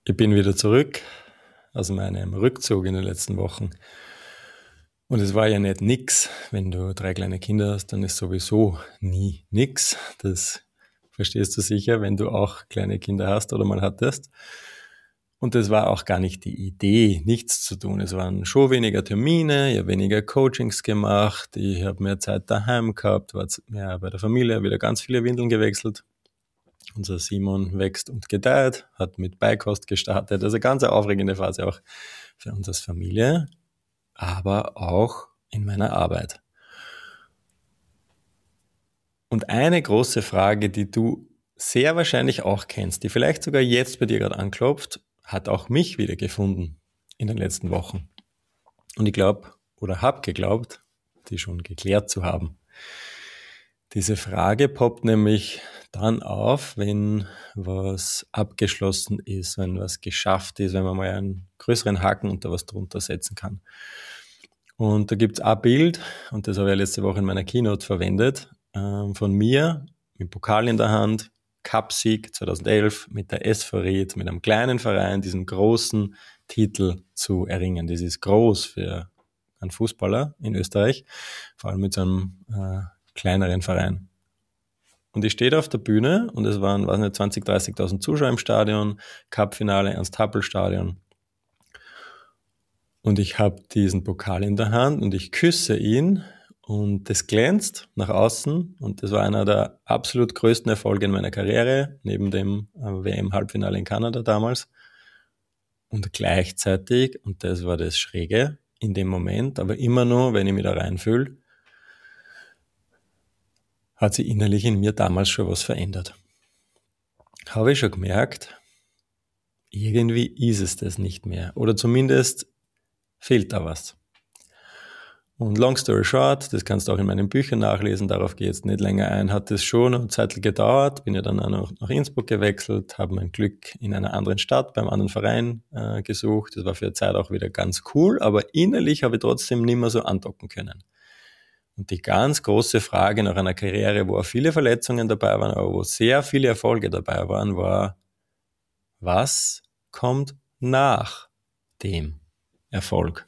Ich bin wieder zurück aus meinem Rückzug in den letzten Wochen. Und es war ja nicht nix. Wenn du 3 kleine Kinder hast, dann ist sowieso nie nix. Das verstehst du sicher, wenn du auch kleine Kinder hast oder mal hattest. Und das war auch gar nicht die Idee, nichts zu tun. Es waren schon weniger Termine, ich habe weniger Coachings gemacht, ich habe mehr Zeit daheim gehabt, war mehr bei der Familie, wieder ganz viele Windeln gewechselt. Unser Simon wächst und gedeiht, hat mit Beikost gestartet. Also eine ganz aufregende Phase auch für uns als Familie, aber auch in meiner Arbeit. Und eine große Frage, die du sehr wahrscheinlich auch kennst, die vielleicht sogar jetzt bei dir gerade anklopft, hat auch mich wieder gefunden in den letzten Wochen. Und ich glaube oder habe geglaubt, die schon geklärt zu haben. Diese Frage poppt nämlich dann auf, wenn was abgeschlossen ist, wenn was geschafft ist, wenn man mal einen größeren Haken unter was drunter setzen kann. Und da gibt's ein Bild, und das habe ich letzte Woche in meiner Keynote verwendet, von mir mit Pokal in der Hand, Cupsieg 2011 mit der SV Ried, mit einem kleinen Verein, diesen großen Titel zu erringen. Das ist groß für einen Fußballer in Österreich, vor allem mit so einem kleineren Verein. Und ich stehe da auf der Bühne und es waren, 20.000, 30.000 Zuschauer im Stadion, Cup-Finale, Ernst-Happel-Stadion. Und ich habe diesen Pokal in der Hand und ich küsse ihn und das glänzt nach außen und das war einer der absolut größten Erfolge in meiner Karriere, neben dem WM-Halbfinale in Kanada damals. Und gleichzeitig, und das war das Schräge in dem Moment, aber immer nur, wenn ich mich da reinfühle, hat sich innerlich in mir damals schon was verändert. Habe ich schon gemerkt, irgendwie ist es das nicht mehr. Oder zumindest fehlt da was. Und long story short, das kannst du auch in meinen Büchern nachlesen, darauf gehe ich jetzt nicht länger ein, hat es schon eine Zeit gedauert, bin ja dann auch noch nach Innsbruck gewechselt, habe mein Glück in einer anderen Stadt, beim anderen Verein gesucht. Das war für eine Zeit auch wieder ganz cool, aber innerlich habe ich trotzdem nicht mehr so andocken können. Und die ganz große Frage nach einer Karriere, wo auch viele Verletzungen dabei waren, aber wo sehr viele Erfolge dabei waren, war, was kommt nach dem Erfolg,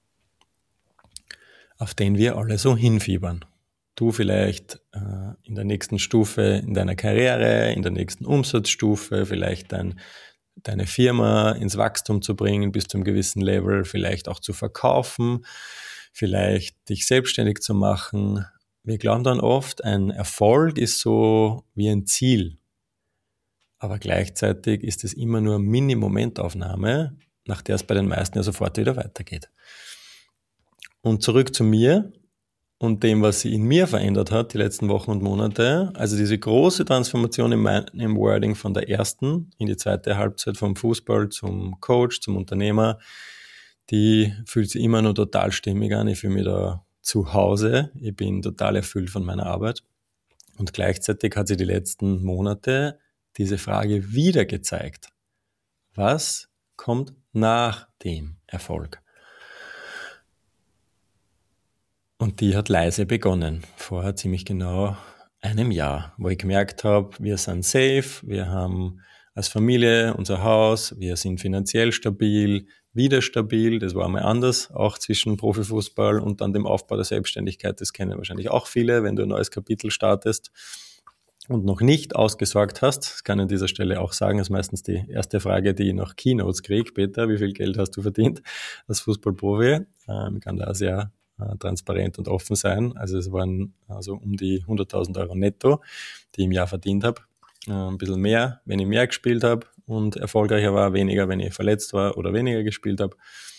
auf den wir alle so hinfiebern? Du vielleicht in der nächsten Stufe in deiner Karriere, in der nächsten Umsatzstufe, vielleicht deine Firma ins Wachstum zu bringen bis zu einem gewissen Level, vielleicht auch zu verkaufen, vielleicht dich selbstständig zu machen. Wir glauben dann oft, ein Erfolg ist so wie ein Ziel. Aber gleichzeitig ist es immer nur eine Mini-Momentaufnahme, nach der es bei den meisten ja sofort wieder weitergeht. Und zurück zu mir und dem, was sich in mir verändert hat, die letzten Wochen und Monate. Also diese große Transformation im Wording von der ersten in die zweite Halbzeit vom Fußball zum Coach, zum Unternehmer, die fühlt sich immer nur total stimmig an. Ich fühle mich da zu Hause. Ich bin total erfüllt von meiner Arbeit. Und gleichzeitig hat sich die letzten Monate diese Frage wieder gezeigt. Was kommt nach dem Erfolg? Und die hat leise begonnen, vor ziemlich genau einem Jahr, wo ich gemerkt habe, wir sind safe, wir haben als Familie unser Haus, wir sind finanziell stabil, wieder stabil, das war mal anders, auch zwischen Profifußball und dann dem Aufbau der Selbstständigkeit, das kennen wahrscheinlich auch viele, wenn du ein neues Kapitel startest und noch nicht ausgesorgt hast, das kann ich an dieser Stelle auch sagen, das ist meistens die erste Frage, die ich nach Keynotes kriege, Peter, wie viel Geld hast du verdient als Fußballprofi? Ich kann da sehr transparent und offen sein. Also es waren also um die 100.000 Euro netto, die ich im Jahr verdient habe. Ein bisschen mehr, wenn ich mehr gespielt habe und erfolgreicher war, weniger, wenn ich verletzt war oder weniger gespielt habe.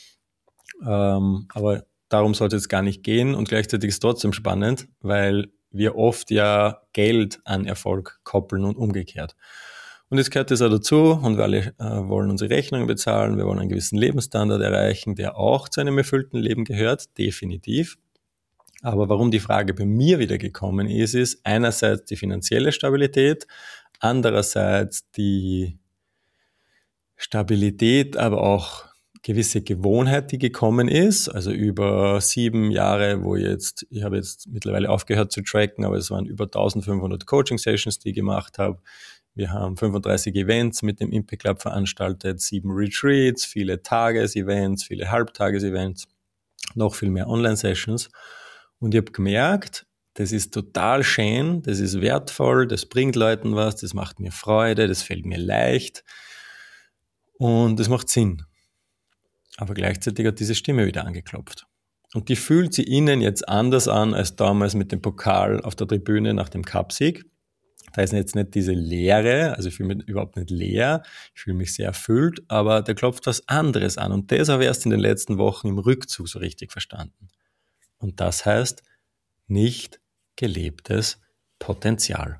Aber darum sollte es gar nicht gehen und gleichzeitig ist es trotzdem spannend, weil wir oft ja Geld an Erfolg koppeln und umgekehrt. Und jetzt gehört das auch dazu und wir alle wollen unsere Rechnungen bezahlen, wir wollen einen gewissen Lebensstandard erreichen, der auch zu einem erfüllten Leben gehört, definitiv. Aber warum die Frage bei mir wieder gekommen ist einerseits die finanzielle Stabilität, andererseits die Stabilität, aber auch gewisse Gewohnheit, die gekommen ist, also über 7 Jahre, ich habe jetzt mittlerweile aufgehört zu tracken, aber es waren über 1500 Coaching-Sessions, die ich gemacht habe. Wir haben 35 Events mit dem Impact Club veranstaltet, 7 Retreats, viele Tagesevents, viele Halbtagesevents, noch viel mehr Online-Sessions. Und ich habe gemerkt, das ist total schön, das ist wertvoll, das bringt Leuten was, das macht mir Freude, das fällt mir leicht und das macht Sinn. Aber gleichzeitig hat diese Stimme wieder angeklopft. Und die fühlt sich innen jetzt anders an als damals mit dem Pokal auf der Tribüne nach dem Cupsieg. Da ist jetzt nicht diese Leere, also ich fühle mich überhaupt nicht leer, ich fühle mich sehr erfüllt, aber da klopft was anderes an. Und das habe ich erst in den letzten Wochen im Rückzug so richtig verstanden. Und das heißt nicht gelebtes Potenzial.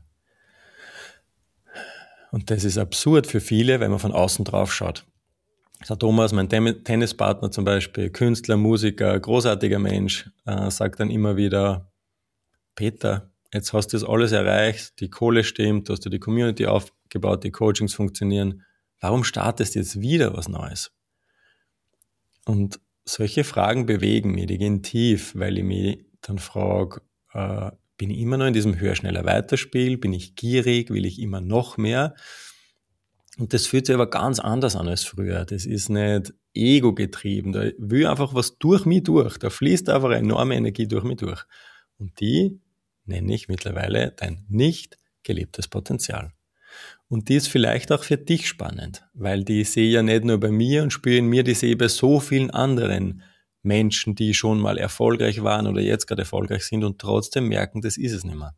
Und das ist absurd für viele, wenn man von außen drauf schaut. Der Thomas, mein Tennispartner zum Beispiel, Künstler, Musiker, großartiger Mensch, sagt dann immer wieder, Peter, jetzt hast du das alles erreicht, die Kohle stimmt, du hast dir die Community aufgebaut, die Coachings funktionieren. Warum startest du jetzt wieder was Neues? Und solche Fragen bewegen mich, die gehen tief, weil ich mich dann frage, bin ich immer noch in diesem Höher, Schneller, Weiterspiel? Bin ich gierig? Will ich immer noch mehr? Und das fühlt sich aber ganz anders an als früher. Das ist nicht ego-getrieben. Da will einfach was durch mich durch. Da fließt einfach eine enorme Energie durch mich durch. Und die nenne ich mittlerweile dein nicht gelebtes Potenzial. Und die ist vielleicht auch für dich spannend, weil die sehe ich ja nicht nur bei mir und spüre in mir, die sehe ich bei so vielen anderen Menschen, die schon mal erfolgreich waren oder jetzt gerade erfolgreich sind und trotzdem merken, das ist es nicht mehr.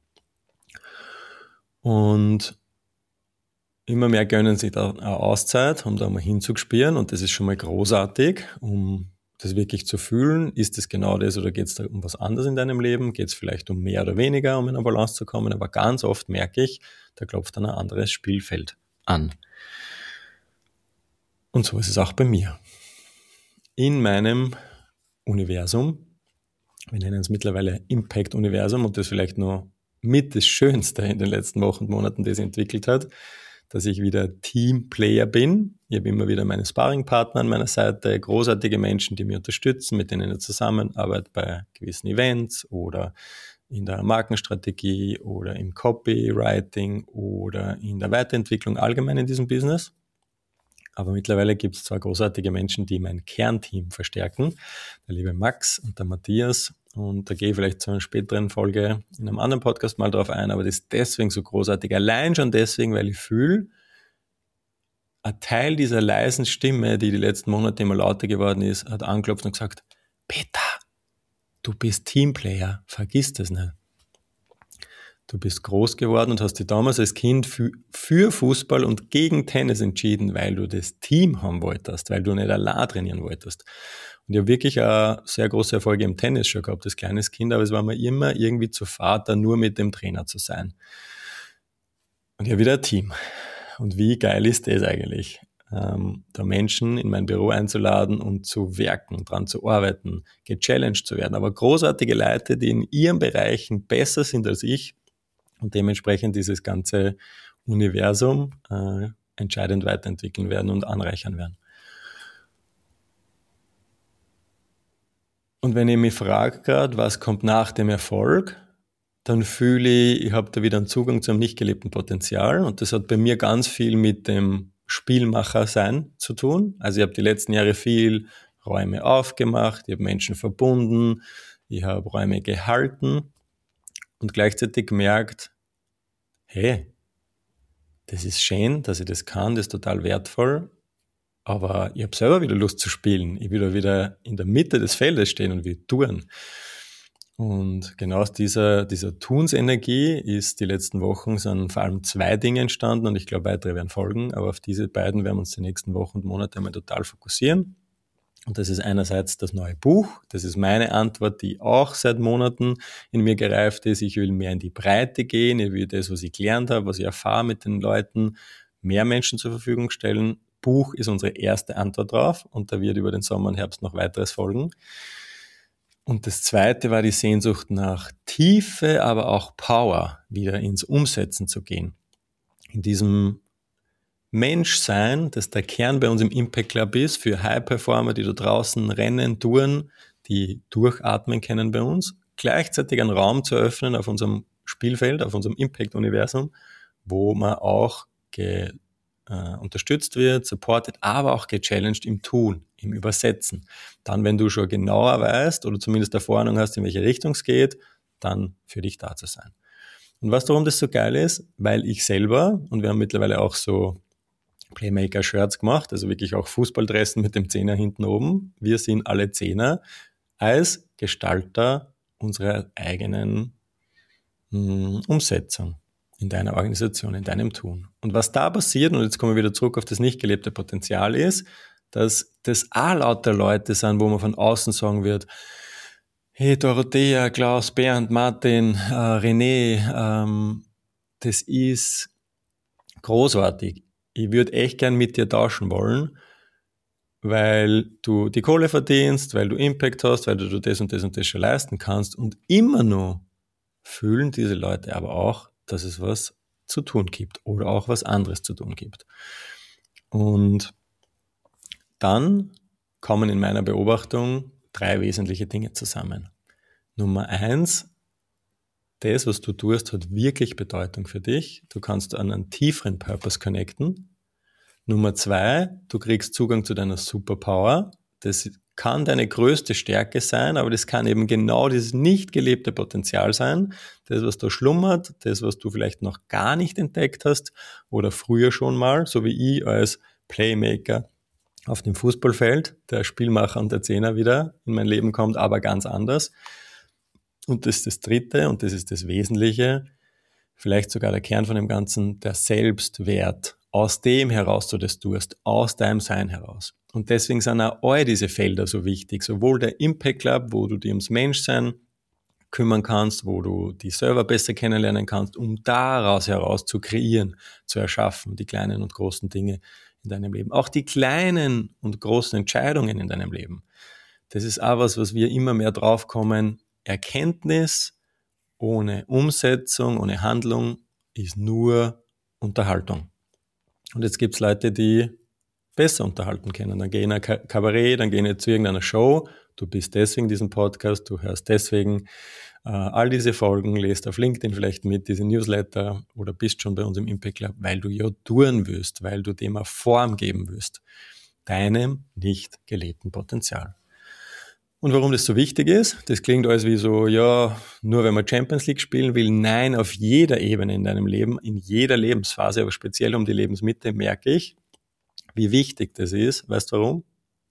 Und immer mehr gönnen sich da eine Auszeit, um da mal hinzuspüren und das ist schon mal großartig, um das wirklich zu fühlen. Ist es genau das oder geht es da um was anderes in deinem Leben? Geht es vielleicht um mehr oder weniger, um in eine Balance zu kommen? Aber ganz oft merke ich, da klopft dann ein anderes Spielfeld an. Und so ist es auch bei mir. In meinem Universum, wir nennen es mittlerweile Impact-Universum und das vielleicht nur mit das Schönste in den letzten Wochen und Monaten, das sich entwickelt hat, dass ich wieder Teamplayer bin. Ich habe immer wieder meine Sparringpartner an meiner Seite, großartige Menschen, die mich unterstützen, mit denen ich zusammenarbeite bei gewissen Events oder in der Markenstrategie oder im Copywriting oder in der Weiterentwicklung allgemein in diesem Business. Aber mittlerweile gibt es 2 großartige Menschen, die mein Kernteam verstärken. Der liebe Max und der Matthias. Und da gehe ich vielleicht zu einer späteren Folge in einem anderen Podcast mal drauf ein. Aber das ist deswegen so großartig. Allein schon deswegen, weil ich fühle, ein Teil dieser leisen Stimme, die letzten Monate immer lauter geworden ist, hat angeklopft und gesagt, Peter, du bist Teamplayer, vergiss das nicht. Du bist groß geworden und hast dich damals als Kind für Fußball und gegen Tennis entschieden, weil du das Team haben wolltest, weil du nicht allein trainieren wolltest. Und ich habe wirklich auch sehr große Erfolge im Tennis schon gehabt als kleines Kind, aber es war mir immer irgendwie zu Vater, nur mit dem Trainer zu sein. Und ich habe wieder ein Team. Und wie geil ist das eigentlich? Da Menschen in mein Büro einzuladen und zu werken, dran zu arbeiten, gechallenged zu werden. Aber großartige Leute, die in ihren Bereichen besser sind als ich, und dementsprechend dieses ganze Universum entscheidend weiterentwickeln werden und anreichern werden. Und wenn ich mich frage gerade, was kommt nach dem Erfolg, dann fühle ich habe da wieder einen Zugang zu einem nicht gelebten Potenzial und das hat bei mir ganz viel mit dem Spielmacher-Sein zu tun. Also ich habe die letzten Jahre viel Räume aufgemacht, ich habe Menschen verbunden, ich habe Räume gehalten und gleichzeitig gemerkt, hey, das ist schön, dass ich das kann, das ist total wertvoll, aber ich habe selber wieder Lust zu spielen. Ich will wieder in der Mitte des Feldes stehen und wir tun. Und genau aus dieser Tunsenergie ist die letzten Wochen sind vor allem 2 Dinge entstanden und ich glaube, weitere werden folgen, aber auf diese beiden werden wir uns die nächsten Wochen und Monate einmal total fokussieren. Und das ist einerseits das neue Buch. Das ist meine Antwort, die auch seit Monaten in mir gereift ist. Ich will mehr in die Breite gehen. Ich will das, was ich gelernt habe, was ich erfahre mit den Leuten, mehr Menschen zur Verfügung stellen. Buch ist unsere erste Antwort drauf und da wird über den Sommer und Herbst noch weiteres folgen. Und das zweite war die Sehnsucht nach Tiefe, aber auch Power, wieder ins Umsetzen zu gehen. In diesem Menschsein, das der Kern bei uns im Impact Club ist, für High-Performer, die da draußen rennen, touren, die durchatmen können bei uns, gleichzeitig einen Raum zu öffnen auf unserem Spielfeld, auf unserem Impact-Universum, wo man auch unterstützt wird, supported, aber auch gechallenged im Tun, im Übersetzen. Dann, wenn du schon genauer weißt oder zumindest eine Vorahnung hast, in welche Richtung es geht, dann für dich da zu sein. Und weißt du, warum das so geil ist? Weil ich selber, und wir haben mittlerweile auch so Playmaker-Shirts gemacht, also wirklich auch Fußballdressen mit dem Zehner hinten oben. Wir sind alle Zehner als Gestalter unserer eigenen Umsetzung in deiner Organisation, in deinem Tun. Und was da passiert, und jetzt kommen wir wieder zurück auf das nicht gelebte Potenzial, ist, dass das auch lauter Leute sind, wo man von außen sagen wird, hey Dorothea, Klaus, Bernd, Martin, René, das ist großartig. Ich würde echt gern mit dir tauschen wollen, weil du die Kohle verdienst, weil du Impact hast, weil du das und das und das schon leisten kannst. Und immer nur fühlen diese Leute aber auch, dass es was zu tun gibt oder auch was anderes zu tun gibt. Und dann kommen in meiner Beobachtung 3 wesentliche Dinge zusammen. Nummer 1, das, was du tust, hat wirklich Bedeutung für dich. Du kannst an einen tieferen Purpose connecten. Nummer 2, du kriegst Zugang zu deiner Superpower. Das kann deine größte Stärke sein, aber das kann eben genau dieses nicht gelebte Potenzial sein. Das, was da schlummert, das, was du vielleicht noch gar nicht entdeckt hast oder früher schon mal, so wie ich als Playmaker auf dem Fußballfeld, der Spielmacher und der Zehner wieder in mein Leben kommt, aber ganz anders. Und das ist das Dritte und das ist das Wesentliche, vielleicht sogar der Kern von dem Ganzen, der Selbstwert, aus dem heraus du das tust, aus deinem Sein heraus. Und deswegen sind auch all diese Felder so wichtig, sowohl der Impact Club, wo du dich ums Menschsein kümmern kannst, wo du die Server besser kennenlernen kannst, um daraus heraus zu kreieren, zu erschaffen, die kleinen und großen Dinge in deinem Leben. Auch die kleinen und großen Entscheidungen in deinem Leben. Das ist auch was wir immer mehr draufkommen. Erkenntnis ohne Umsetzung, ohne Handlung ist nur Unterhaltung. Und jetzt gibt's Leute, die besser unterhalten können. Dann gehen in ein Kabarett, dann gehen zu irgendeiner Show. Du bist deswegen diesen Podcast, du hörst deswegen all diese Folgen, lest auf LinkedIn vielleicht mit, diese Newsletter oder bist schon bei uns im Impact Club, weil du ja tun willst, weil du dem eine Form geben willst. Deinem nicht gelebten Potenzial. Und warum das so wichtig ist, das klingt alles wie so, ja, nur wenn man Champions League spielen will. Nein, auf jeder Ebene in deinem Leben, in jeder Lebensphase, aber speziell um die Lebensmitte merke ich, wie wichtig das ist. Weißt du warum?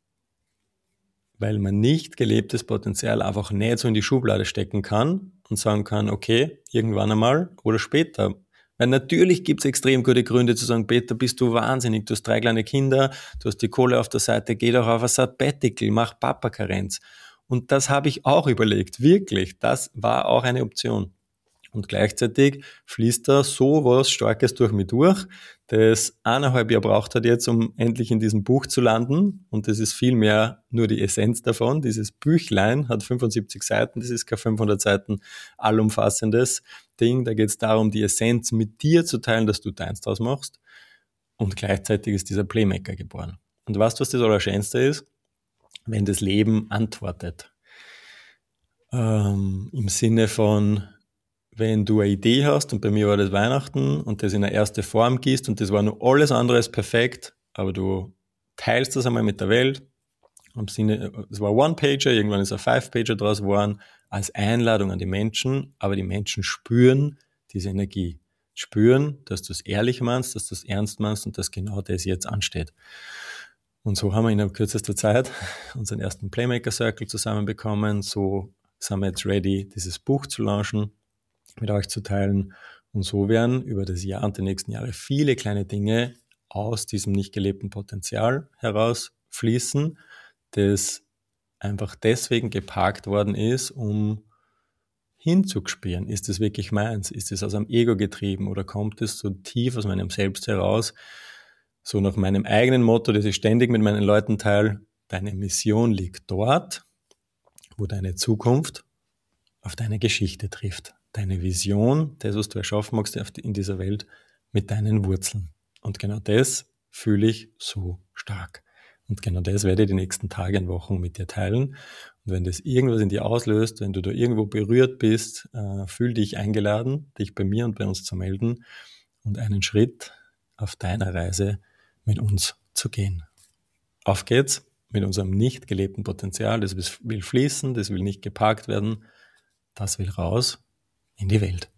Weil man nicht gelebtes Potenzial einfach nicht so in die Schublade stecken kann und sagen kann, okay, irgendwann einmal oder später. Weil natürlich gibt es extrem gute Gründe zu sagen, Peter, bist du wahnsinnig, du hast 3 kleine Kinder, du hast die Kohle auf der Seite, geh doch auf ein Sabbatical, mach Papa-Karenz. Und das habe ich auch überlegt, wirklich, das war auch eine Option. Und gleichzeitig fließt da so was Starkes durch mich durch, das 1,5 Jahre braucht hat jetzt, um endlich in diesem Buch zu landen. Und das ist vielmehr nur die Essenz davon. Dieses Büchlein hat 75 Seiten, das ist kein 500 Seiten allumfassendes Ding. Da geht es darum, die Essenz mit dir zu teilen, dass du deins draus machst. Und gleichzeitig ist dieser Playmaker geboren. Und weißt du, was das Allerschönste ist? Wenn das Leben antwortet. Im Sinne von, wenn du eine Idee hast, und bei mir war das Weihnachten, und das in eine erste Form gießt, und das war nur alles andere als perfekt, aber du teilst das einmal mit der Welt, im Sinne, es war One-Pager, irgendwann ist ein 5-Pager draus geworden, als Einladung an die Menschen, aber die Menschen spüren diese Energie, spüren, dass du es ehrlich meinst, dass du es ernst meinst und dass genau das jetzt ansteht. Und so haben wir in kürzester Zeit unseren ersten Playmaker Circle zusammenbekommen, so sind wir jetzt ready, dieses Buch zu launchen, mit euch zu teilen. Und so werden über das Jahr und die nächsten Jahre viele kleine Dinge aus diesem nicht gelebten Potenzial heraus fließen, das einfach deswegen geparkt worden ist, um hinzuspüren. Ist es wirklich meins? Ist es aus einem Ego getrieben oder kommt es so tief aus meinem Selbst heraus? So nach meinem eigenen Motto, das ich ständig mit meinen Leuten teile, deine Mission liegt dort, wo deine Zukunft auf deine Geschichte trifft. Deine Vision, das, was du erschaffen magst in dieser Welt, mit deinen Wurzeln. Und genau das fühle ich so stark. Und genau das werde ich die nächsten Tage und Wochen mit dir teilen. Und wenn das irgendwas in dir auslöst, wenn du da irgendwo berührt bist, fühl dich eingeladen, dich bei mir und bei uns zu melden und einen Schritt auf deiner Reise mit uns zu gehen. Auf geht's mit unserem nicht gelebten Potenzial. Das will fließen, das will nicht geparkt werden. Das will raus in die Welt.